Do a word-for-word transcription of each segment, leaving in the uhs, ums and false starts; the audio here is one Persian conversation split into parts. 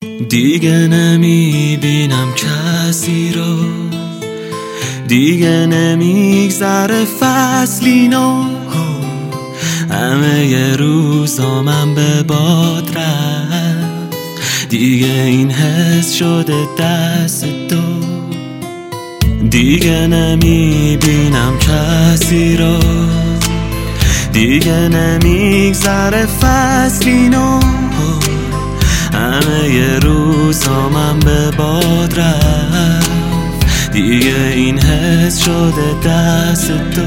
دیگه نمیبینم کسی رو، دیگه نمیگذره فصلی نو، همه ی روزامم به باد رفت، دیگه این حس شده دست دو. دیگه نمیبینم کسی رو، دیگه نمیگذره فصلی نو، همه ی روزامم به باد رفت، دیگه این حس شده دست دو.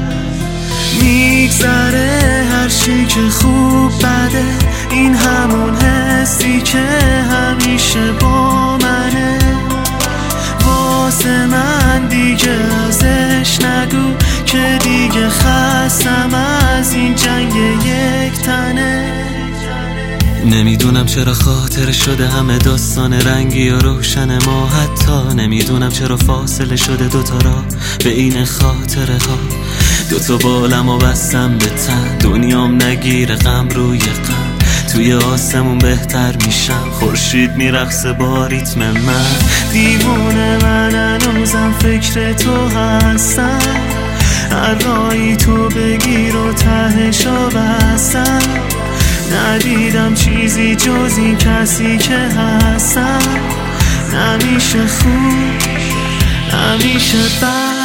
میگذره هر چی که خوب بده، این همون حسی که همیشه با منه، واسه من دیگه ازش نگو که دیگه خستم از این جنگ یک تنه. نمیدونم چرا خاطر شده همه داستان رنگی و روشن ما، حتی نمیدونم چرا فاصله شده دوتا را به این خاطره ها. دوتا بالم و بستم به تن، دنیام نگیره غم روی غم، توی آسمون بهتر میشم، خورشید میرقصه با ریتم من. دیوونه من هنوزم فکر تو هستم، هر راهی تو بگیر و تهشو بستم، ندیدم چیزی جز این کسی که هستم، نمیشه خوب نمیشه بد.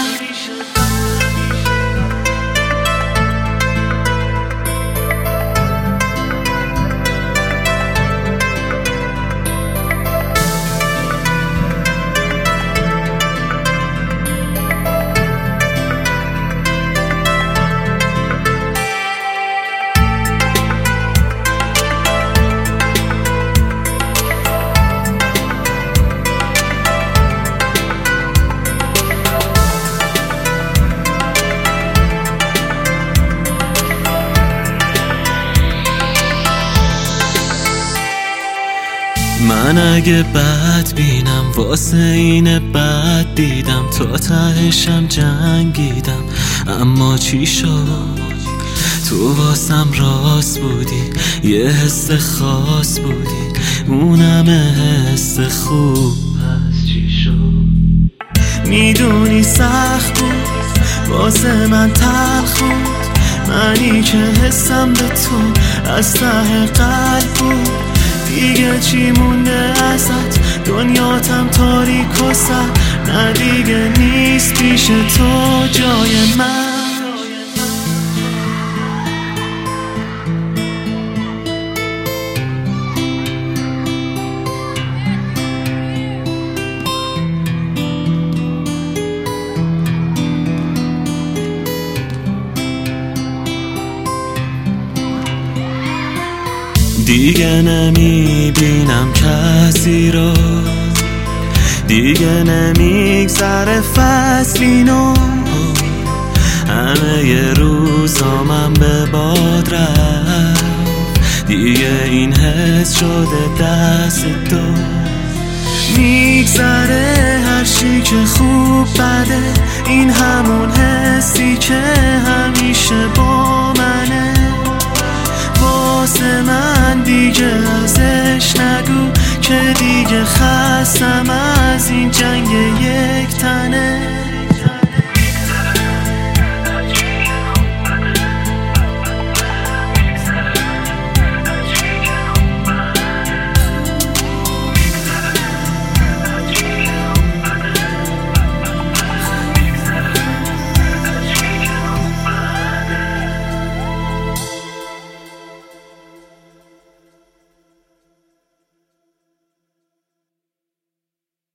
من اگه بد بینم واسه اینه بد دیدم، تا تهشم جنگیدم، اما چی شد؟ تو واسم راست بودی، یه حس خاص بودی، اونم حس خوب. پس چی شد؟ میدونی سخت بود واسه من تلخ بود، منی که حسم به تو از ته قلب بود. دیگه چی مونده ازت؟ دنیاتم تاریک و سر، نه دیگه نیست پیش تو جای من. دیگه نمیبینم کسی رو، دیگه نمیگذره فصلی نو، همه ی روزامم به باد رفت، دیگه این حس شده دست دو. میگذره هر چی که خوب بده، این همون حسی که همیشه با منه، واسه من دیگه ازش نگو که دیگه خستم از این جنگ یک تنه.